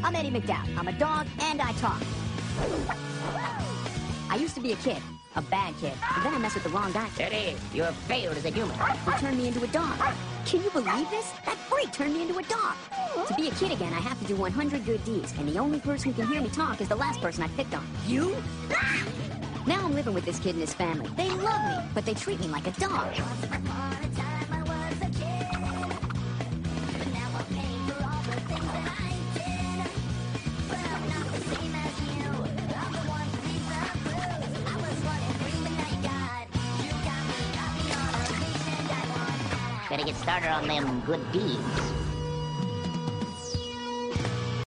I'm Eddie McDowd. I'm a dog and I talk. I used to be a kid, a bad kid, and then I messed with the wrong guy. Eddie, you have failed as a human. Who turned me into a dog. Can you believe this? That freak turned me into a dog. To be a kid again, I have to do 100 good deeds, and the only person who can hear me talk is the last person I picked on. You? Now I'm living with this kid and his family. They love me, but they treat me like a dog. Better get started on them good deeds.